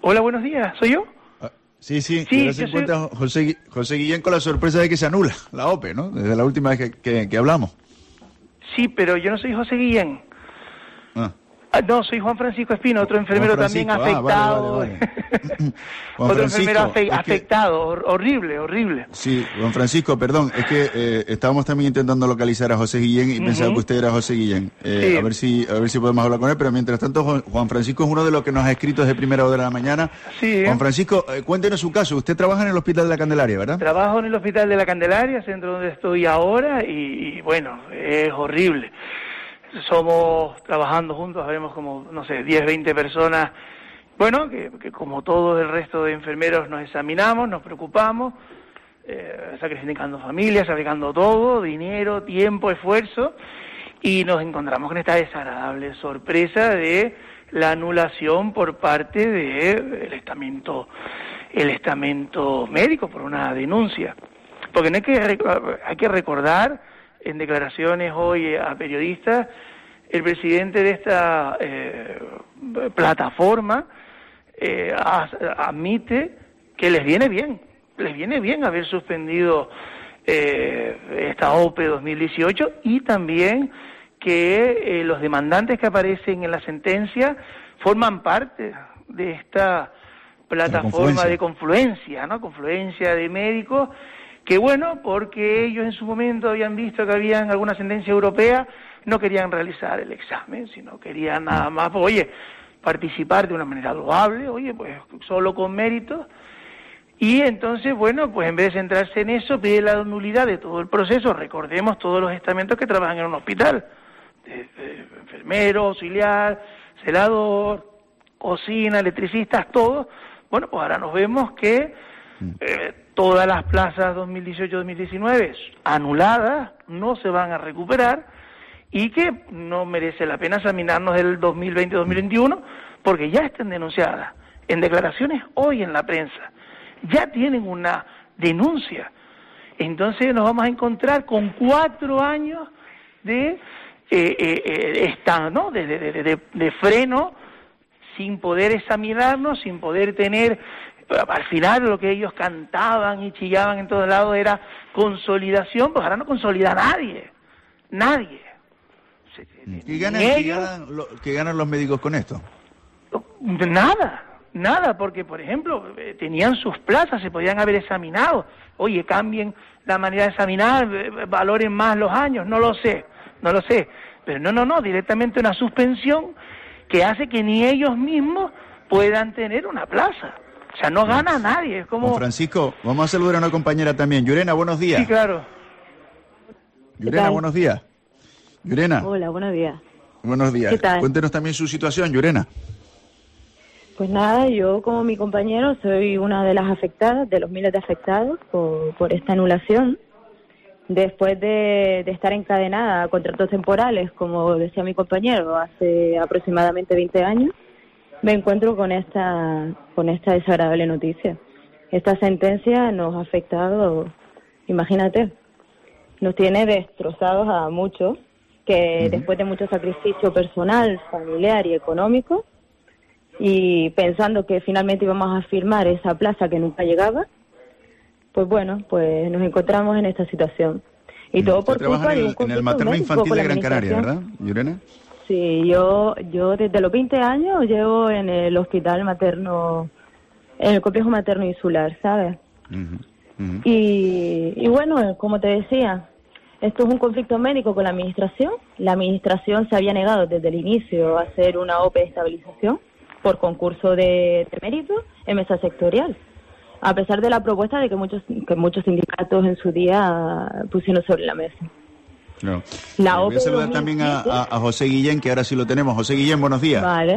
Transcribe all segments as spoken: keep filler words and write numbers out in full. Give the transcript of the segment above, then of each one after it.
Hola, buenos días. ¿Soy yo? Ah, sí, sí. Sí, y ahora se encuentra soy... José, José Guillén con la sorpresa de que se anula la O P E, ¿no? Desde la última vez que, que, que hablamos. Sí, pero yo no soy José Guillén. Ah. Ah, no, soy Juan Francisco Espino, otro enfermero también afectado. Ah, vale, vale, vale. Otro enfermero afe afectado, que... horrible, horrible. Sí, Juan Francisco, perdón, es que eh, estábamos también intentando localizar a José Guillén y uh-huh. pensaba que usted era José Guillén. Eh, sí. A ver si a ver si podemos hablar con él, pero mientras tanto Juan Francisco es uno de los que nos ha escrito desde primera hora de la mañana. Sí. Juan Francisco, eh, cuéntenos su caso. Usted trabaja en el Hospital de la Candelaria, ¿verdad? Trabajo en el Hospital de la Candelaria, centro donde estoy ahora, y, y bueno, es horrible. Somos, trabajando juntos, haremos como, no sé, diez, veinte personas, bueno, que, que como todo el resto de enfermeros nos examinamos, nos preocupamos, eh, sacrificando familias, sacrificando todo, dinero, tiempo, esfuerzo, y nos encontramos con esta desagradable sorpresa de la anulación por parte del estamento, el estamento médico por una denuncia. Porque no hay que, hay que recordar, en declaraciones hoy a periodistas, el presidente de esta eh, plataforma eh, admite que les viene bien, les viene bien haber suspendido eh, esta O P E dos mil dieciocho y también que eh, los demandantes que aparecen en la sentencia forman parte de esta plataforma de confluencia, ¿no? Confluencia de médicos, que bueno, porque ellos en su momento habían visto que había alguna sentencia europea, no querían realizar el examen, sino querían nada más, pues, oye, participar de una manera loable, oye, pues solo con méritos, y entonces, bueno, pues en vez de centrarse en eso, pide la nulidad de todo el proceso. Recordemos todos los estamentos que trabajan en un hospital, de, de, enfermero, auxiliar, celador, cocina, electricistas, todos. Bueno, pues ahora nos vemos que eh, todas las plazas dos mil dieciocho dos mil diecinueve anuladas, no se van a recuperar y que no merece la pena examinarnos del dos mil veinte dos mil veintiuno porque ya están denunciadas en declaraciones hoy en la prensa, ya tienen una denuncia. Entonces nos vamos a encontrar con cuatro años de eh, eh, eh, esta, ¿no? de, de, de, de, de freno, sin poder examinarnos, sin poder tener. Al final lo que ellos cantaban y chillaban en todos lados era consolidación, pues ahora no consolida nadie, nadie. ¿Qué ganan, ¿qué ganan, ¿Qué ganan los médicos con esto? Nada, nada, porque por ejemplo tenían sus plazas, se podían haber examinado. Oye, cambien la manera de examinar, valoren más los años, no lo sé, no lo sé. Pero no, no, no, directamente una suspensión que hace que ni ellos mismos puedan tener una plaza. O sea, no gana nadie, es como... Juan Francisco, vamos a saludar a una compañera también. Yurena, buenos días. Sí, claro. Yurena, buenos días. Yurena. Hola, buenos días. Buenos días. ¿Qué tal? Cuéntenos también su situación, Yurena. Pues nada, yo como mi compañero soy una de las afectadas, de los miles de afectados por, por esta anulación. Después de, de estar encadenada a contratos temporales, como decía mi compañero, hace aproximadamente veinte años, me encuentro con esta con esta desagradable noticia. Esta sentencia nos ha afectado, imagínate, nos tiene destrozados a muchos, que uh-huh. después de mucho sacrificio personal, familiar y económico, y pensando que finalmente íbamos a firmar esa plaza que nunca llegaba, pues bueno, pues nos encontramos en esta situación. Y todo por culpa de un en el materno infantil de Gran Canaria, ¿verdad, Yurena? Sí, yo yo desde los veinte años llevo en el hospital materno, en el complejo materno insular, ¿sabes? Uh-huh, uh-huh. Y, y bueno, como te decía, esto es un conflicto médico con la administración. La administración se había negado desde el inicio a hacer una O P de estabilización por concurso de, de mérito en mesa sectorial, a pesar de la propuesta de que muchos que muchos sindicatos en su día pusieron sobre la mesa. No. La voy a saludar también a, a, a José Guillén, que ahora sí lo tenemos. José Guillén, buenos días. Vale.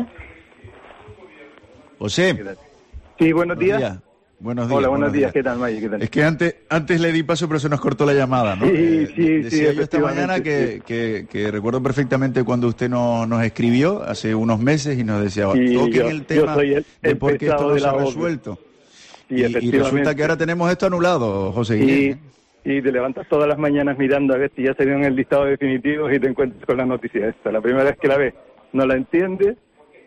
José. Sí, buenos, buenos días. días. Buenos días. Hola, buenos, buenos días. días. ¿Qué tal, May? ¿Qué tal? Es que antes antes le di paso, pero se nos cortó la llamada, ¿no? Sí, eh, sí, decía sí. yo esta mañana que, sí. que, que recuerdo perfectamente cuando usted no, nos escribió hace unos meses y nos decía, sí, toquen yo, el tema el, el de por qué esto no se ha O P E. resuelto. Sí, y, y resulta que ahora tenemos esto anulado, José Guillén. Y, y te levantas todas las mañanas mirando a ver si ya se dieron el listado definitivo y te encuentras con la noticia esta. La primera vez que la ves no la entiendes,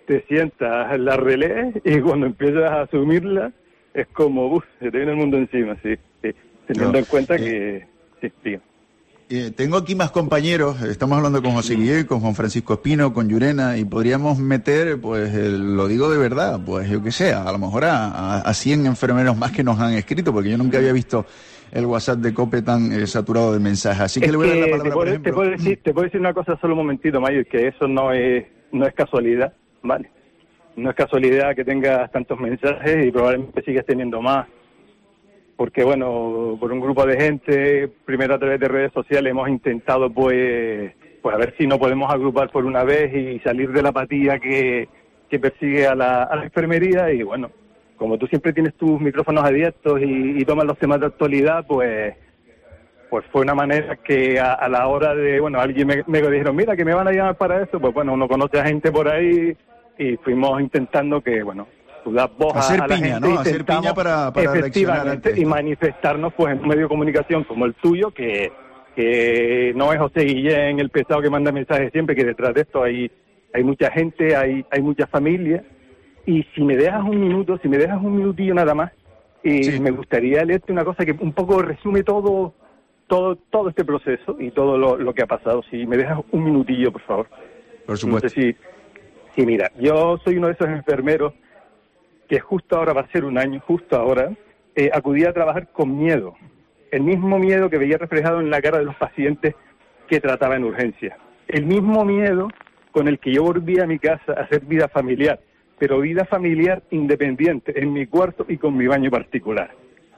te sientas, la relees y cuando empiezas a asumirla es como, uff, se te viene el mundo encima, sí, sí. Teniendo no, en cuenta eh, que, sí, digo. Eh, tengo aquí más compañeros, estamos hablando con José Guillén, con Juan Francisco Espino, con Llurena, y podríamos meter, pues, el, lo digo de verdad, pues yo qué sé, a lo mejor a, a, a cien enfermeros más que nos han escrito, porque yo nunca había visto el WhatsApp de COPE tan eh, saturado de mensajes, así que es le voy a dar la palabra, te puedo, por ejemplo. Te puedo, decir, te puedo decir una cosa solo un momentito, Mayo, que eso no es, no es casualidad, ¿vale? No es casualidad que tengas tantos mensajes y probablemente sigas teniendo más. Porque, bueno, por un grupo de gente, primero a través de redes sociales, hemos intentado, pues, pues a ver si no podemos agrupar por una vez y salir de la apatía que, que persigue a la, a la enfermería. Y, bueno, como tú siempre tienes tus micrófonos abiertos y, y tomas los temas de actualidad, pues pues fue una manera que a, a la hora de, bueno, alguien me, me dijeron, mira, que me van a llamar para esto, pues, bueno, uno conoce a gente por ahí y fuimos intentando que, bueno, tú das voz hacer a la piña, gente, ¿no? Hacer piña para, para efectivamente y manifestarnos pues en un medio de comunicación como el tuyo, que, que no es José Guillén el pesado que manda mensajes siempre, que detrás de esto hay hay mucha gente, hay hay muchas familias. Y si me dejas un minuto, si me dejas un minutillo nada más, y sí. Me gustaría leerte una cosa que un poco resume todo todo todo este proceso y todo lo, lo que ha pasado. Si me dejas un minutillo, por favor. Por supuesto. No sé si, si mira, yo soy uno de esos enfermeros que justo ahora va a ser un año, justo ahora, eh, acudí a trabajar con miedo. El mismo miedo que veía reflejado en la cara de los pacientes que trataba en urgencia. El mismo miedo con el que yo volví a mi casa a hacer vida familiar, pero vida familiar independiente, en mi cuarto y con mi baño particular.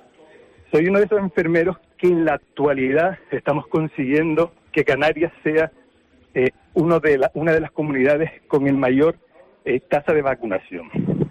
Soy uno de esos enfermeros que en la actualidad estamos consiguiendo que Canarias sea eh, uno de la, una de las comunidades con el mayor eh, tasa de vacunación.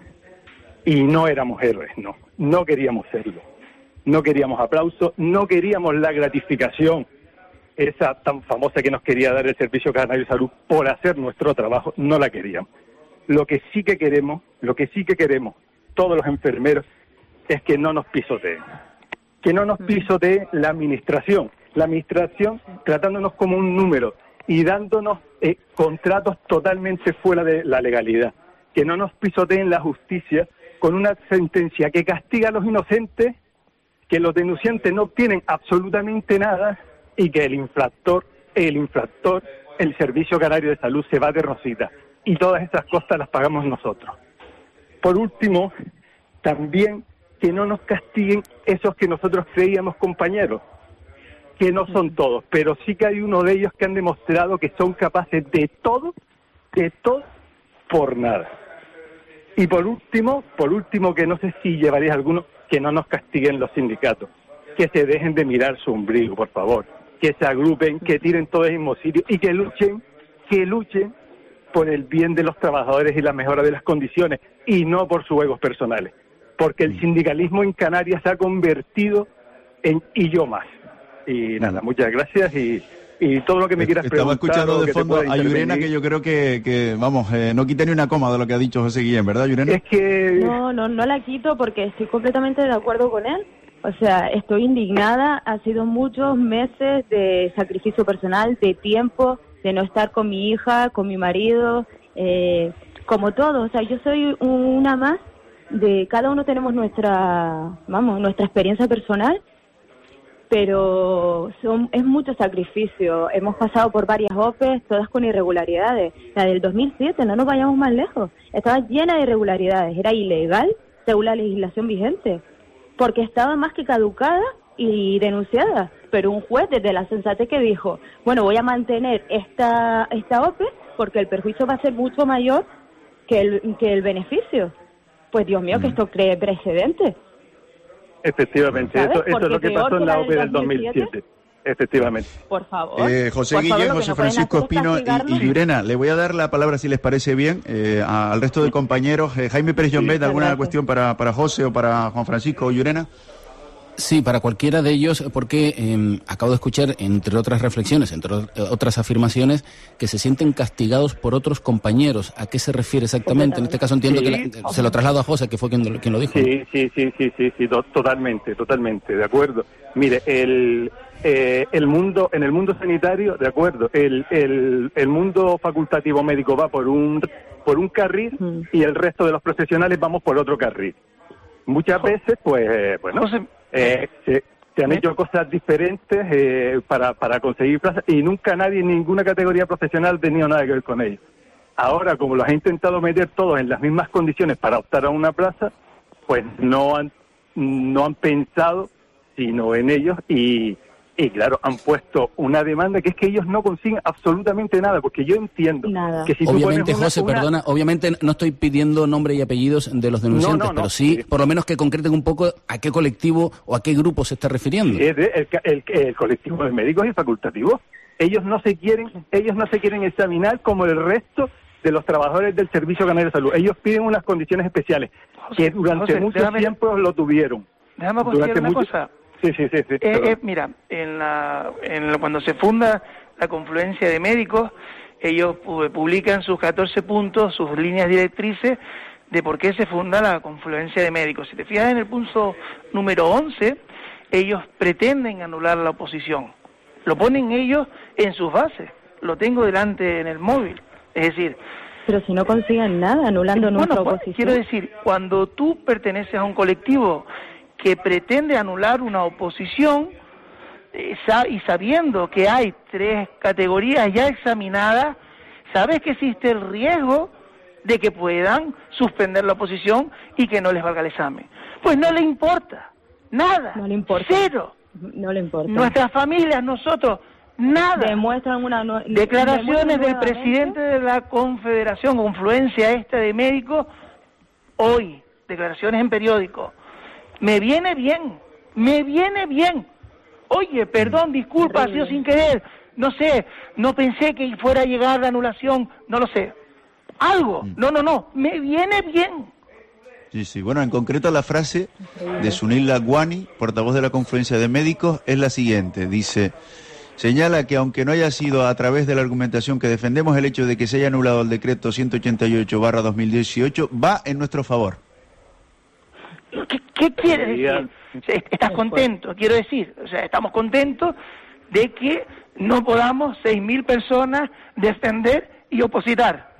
Y no éramos héroes, no, no queríamos serlo, no queríamos aplausos, no queríamos la gratificación, esa tan famosa que nos quería dar el Servicio Canario de Salud por hacer nuestro trabajo, no la queríamos. Lo que sí que queremos, lo que sí que queremos todos los enfermeros es que no nos pisoteen, que no nos pisotee la administración, la administración tratándonos como un número y dándonos eh, contratos totalmente fuera de la legalidad, que no nos pisoteen la justicia con una sentencia que castiga a los inocentes, que los denunciantes no obtienen absolutamente nada y que el infractor, el infractor, el Servicio Canario de Salud se va de rosita. Y todas esas costas las pagamos nosotros. Por último, también que no nos castiguen esos que nosotros creíamos compañeros, que no son todos, pero sí que hay uno de ellos que han demostrado que son capaces de todo, de todo, por nada. Y por último, por último, que no sé si llevaréis alguno, que no nos castiguen los sindicatos, que se dejen de mirar su ombligo, por favor, que se agrupen, que tiren todo el mismo sitio y que luchen, que luchen por el bien de los trabajadores y la mejora de las condiciones y no por sus egos personales, porque el sindicalismo en Canarias se ha convertido en y yo más. Y nada, muchas gracias y... Y todo lo que me quieras Estaba preguntar... Estaba escuchando de fondo a Llurena, que yo creo que, que vamos, eh, no quita ni una coma de lo que ha dicho José Guillén, ¿verdad, Llurena? Es que... No, no, no la quito porque estoy completamente de acuerdo con él. O sea, estoy indignada. Ha sido muchos meses de sacrificio personal, de tiempo, de no estar con mi hija, con mi marido, eh, como todo. O sea, yo soy una más de... Cada uno tenemos nuestra, vamos, nuestra experiencia personal, pero son, es mucho sacrificio. Hemos pasado por varias O P Es, todas con irregularidades. La del dos mil siete, no nos vayamos más lejos, estaba llena de irregularidades, era ilegal según la legislación vigente, porque estaba más que caducada y denunciada, pero un juez desde la sensatez que dijo, bueno, voy a mantener esta, esta O P E porque el perjuicio va a ser mucho mayor que el, que el beneficio. Pues Dios mío, mm. que esto cree precedente. Efectivamente, eso, eso es lo que pasó en la O P E del dos mil siete. Efectivamente. Por favor. Eh, José por Guillén, favor, José Francisco Espino y, y Llurena, le voy a dar la palabra, si les parece bien, eh, al resto de compañeros. Eh, Jaime Pérez Llombet, sí, ¿alguna gracias. cuestión para, para José o para Juan Francisco o Llurena? Sí, para cualquiera de ellos, porque eh, acabo de escuchar, entre otras reflexiones, entre otras afirmaciones, que se sienten castigados por otros compañeros. ¿A qué se refiere exactamente? En este caso entiendo sí. que la, se lo traslado a José, que fue quien, quien lo dijo. Sí, sí, sí, sí, sí, sí, totalmente, totalmente, de acuerdo. Mire, el... Eh, el mundo, en el mundo sanitario, de acuerdo, el, el, el mundo facultativo médico va por un por un carril mm. y el resto de los profesionales vamos por otro carril. Muchas jo veces, pues, eh, bueno, José, eh, se, se han ¿me? hecho cosas diferentes eh, para, para conseguir plazas y nunca nadie en ninguna categoría profesional ha tenido nada que ver con ello. Ahora, como los ha intentado meter todos en las mismas condiciones para optar a una plaza, pues no han, no han pensado sino en ellos y, y claro, han puesto una demanda que es que ellos no consiguen absolutamente nada, porque yo entiendo nada. que si obviamente, tú una, José, una... perdona, obviamente no estoy pidiendo nombre y apellidos de los denunciantes, no, no, no, pero sí, sí, por lo menos que concreten un poco a qué colectivo o a qué grupo se está refiriendo. Sí, el, el, el, el colectivo de médicos y facultativos. Ellos no se quieren, ellos no se quieren examinar como el resto de los trabajadores del Servicio Canario de Salud. Ellos piden unas condiciones especiales José, que durante José, mucho déjame, tiempo lo tuvieron. Déjame contar una mucho... cosa. Sí, sí, sí. sí eh, eh, mira, en la, en la, cuando se funda la confluencia de médicos, ellos publican sus catorce puntos, sus líneas directrices de por qué se funda la confluencia de médicos. Si te fijas en el punto número once, ellos pretenden anular la oposición. Lo ponen ellos en sus bases. Lo tengo delante en el móvil. Es decir... Pero si no consiguen nada, anulando bueno, nuestra pues, oposición. Quiero decir, cuando tú perteneces a un colectivo que pretende anular una oposición eh, y sabiendo que hay tres categorías ya examinadas, sabes que existe el riesgo de que puedan suspender la oposición y que no les valga el examen. Pues no le importa, nada, no le importa. Cero. No le importa. Nuestras familias, nosotros, nada. Demuestran una no... Declaraciones del presidente de la Confederación, confluencia esta de médicos, hoy, declaraciones en periódicos. Me viene bien, me viene bien. Oye, perdón, disculpa, ha sido sin querer. No sé, no pensé que fuera a llegar la anulación, no lo sé. Algo, no, no, no, me viene bien. Sí, sí. Bueno, en concreto la frase de Sunil Lagwani, portavoz de la Confluencia de Médicos, es la siguiente. Dice, señala que aunque no haya sido a través de la argumentación que defendemos el hecho de que se haya anulado el decreto ciento ochenta y ocho barra dos mil dieciocho, va en nuestro favor. ¿Qué, qué quiere decir? ¿Estás contento? Quiero decir, o sea, estamos contentos de que no podamos seis mil personas defender y opositar.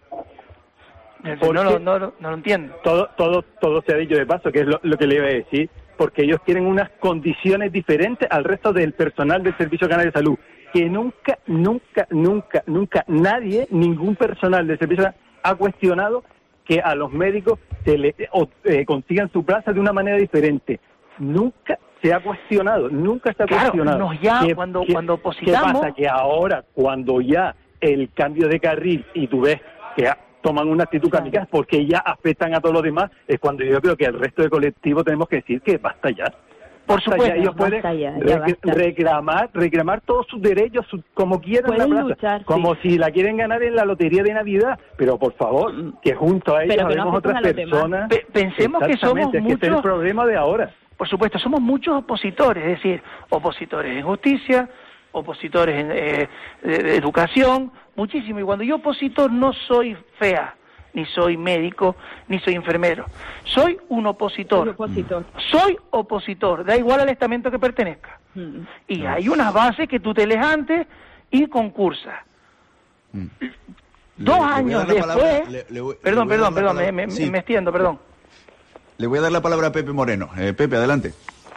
No, no, no, no, no lo entiendo. Todo, todo, todo se ha dicho de paso, que es lo, lo que le iba a decir, porque ellos tienen unas condiciones diferentes al resto del personal del Servicio Canario de Salud, que nunca, nunca, nunca, nunca nadie, ningún personal del Servicio Canario ha cuestionado que a los médicos se le o, eh, consigan su plaza de una manera diferente. Nunca se ha cuestionado, nunca se ha claro, cuestionado. Nos ya, ¿Qué, cuando, qué, cuando opositamos... ¿Qué pasa? Que ahora, cuando ya el cambio de carril y tú ves que toman una actitud kamikaze porque ya afectan a todos los demás, es cuando yo creo que el resto del colectivo tenemos que decir que basta ya. Por supuesto, ya, ellos pueden ya, ya rec reclamar, reclamar todos sus derechos, su, como quieran la plaza, luchar, como sí. si la quieren ganar en la lotería de Navidad, pero por favor, que junto a ellos habemos no otras personas. Pe pensemos que somos muchos. Que este es el problema de ahora. Por supuesto, somos muchos opositores, es decir, opositores en justicia, opositores en eh, de, de educación, muchísimo. Y cuando yo opositor no soy fea, ni soy médico, ni soy enfermero. Soy un opositor. Soy opositor. Soy opositor, da igual al estamento que pertenezca. Mm. Y no. Hay unas bases que tú te lees antes y concursas. Mm. Dos le, años le después... Palabra, le, le voy, perdón, perdón, perdón, me, me, sí. me extiendo, perdón. Le voy a dar la palabra a Pepe Moreno. Eh, Pepe, adelante.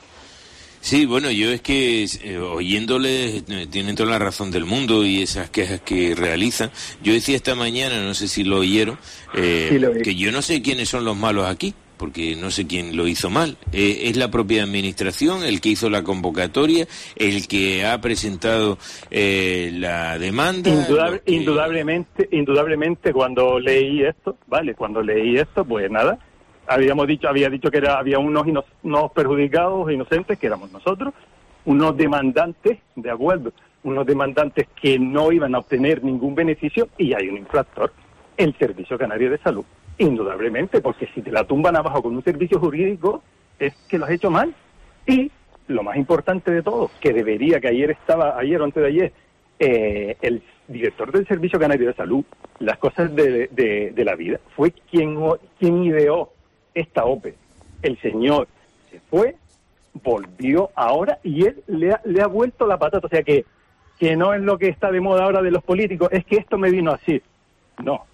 Sí, bueno, yo es que eh, oyéndoles eh, tienen toda la razón del mundo y esas quejas que realizan. Yo decía esta mañana, no sé si lo oyeron, eh, sí, lo que yo no sé quiénes son los malos aquí, porque no sé quién lo hizo mal. Eh, es la propia administración, el que hizo la convocatoria, el que ha presentado eh, la demanda. Indudable, que... Indudablemente, indudablemente cuando leí esto, vale, cuando leí esto, pues nada. Habíamos dicho, había dicho que era, había unos, ino, unos perjudicados inocentes, que éramos nosotros, unos demandantes, de acuerdo, unos demandantes que no iban a obtener ningún beneficio, y hay un infractor, el Servicio Canario de Salud, indudablemente, porque si te la tumban abajo con un servicio jurídico, es que lo has hecho mal. Y lo más importante de todo, que debería, que ayer estaba, ayer o antes de ayer, eh, el director del Servicio Canario de Salud, las cosas de, de, de la vida, fue quien, quien ideó esta O P E. El señor se fue, volvió ahora y él le ha, le ha vuelto la patata. O sea que, que no es lo que está de moda ahora de los políticos, es que esto me vino así. No,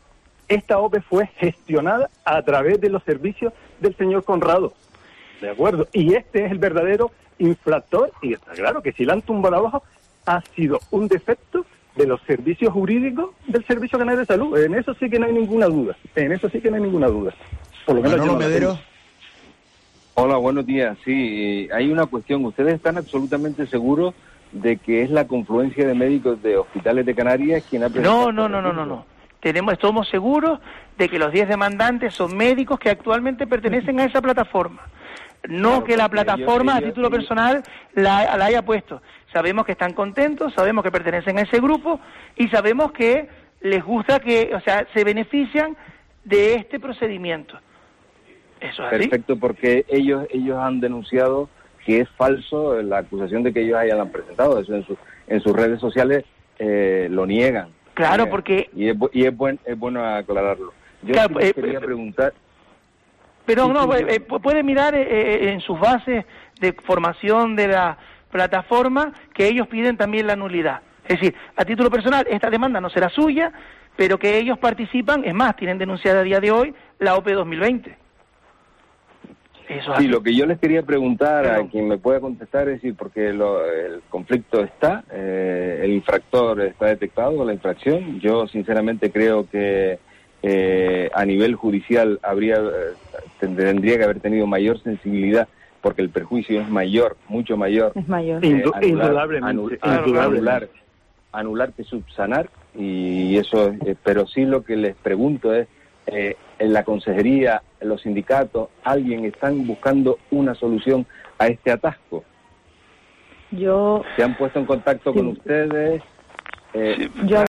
esta O P E fue gestionada a través de los servicios del señor Conrado, ¿de acuerdo? Y este es el verdadero infractor, y está claro que si la han tumbado abajo, ha sido un defecto de los servicios jurídicos del Servicio Canario de Salud. En eso sí que no hay ninguna duda, en eso sí que no hay ninguna duda. Por lo menos Manolo Medero. Hola, buenos días. Sí, hay una cuestión. ¿Ustedes están absolutamente seguros de que es la confluencia de médicos de hospitales de Canarias quien ha presentado? No, no, no, no, no, no. Tenemos, estamos seguros de que los diez demandantes son médicos que actualmente pertenecen a esa plataforma. No claro, que la plataforma ellos, ellos, a título ellos... personal la, la haya puesto. Sabemos que están contentos, sabemos que pertenecen a ese grupo y sabemos que les gusta que, o sea, se benefician de este procedimiento. ¿Eso es así? Perfecto, porque ellos ellos han denunciado que es falso la acusación de que ellos hayan presentado. Eso en, su, en sus redes sociales eh, lo niegan. Claro, eh, porque... Y es, y es, buen, es bueno aclararlo. Yo claro, sí eh, quería eh, preguntar... Pero no, eh, puede mirar eh, en sus bases de formación de la plataforma que ellos piden también la nulidad. Es decir, a título personal, esta demanda no será suya, pero que ellos participan, es más, tienen denunciada a día de hoy la O P E dos mil veinte. Eso es sí, así. Lo que yo les quería preguntar pero... a quien me pueda contestar es decir, porque lo, el conflicto está, eh, el infractor está detectado, la infracción. Yo sinceramente creo que eh, a nivel judicial habría eh, tendría que haber tenido mayor sensibilidad porque el perjuicio es mayor, mucho mayor. Es mayor. Eh, Indu anular, indudablemente. Anul Indudablemente. anular, anular que subsanar, y eso, eh, pero sí lo que les pregunto es, eh, en la consejería, en los sindicatos, ¿alguien están buscando una solución a este atasco? Yo... ¿Se han puesto en contacto sí. con ustedes? Eh, Yo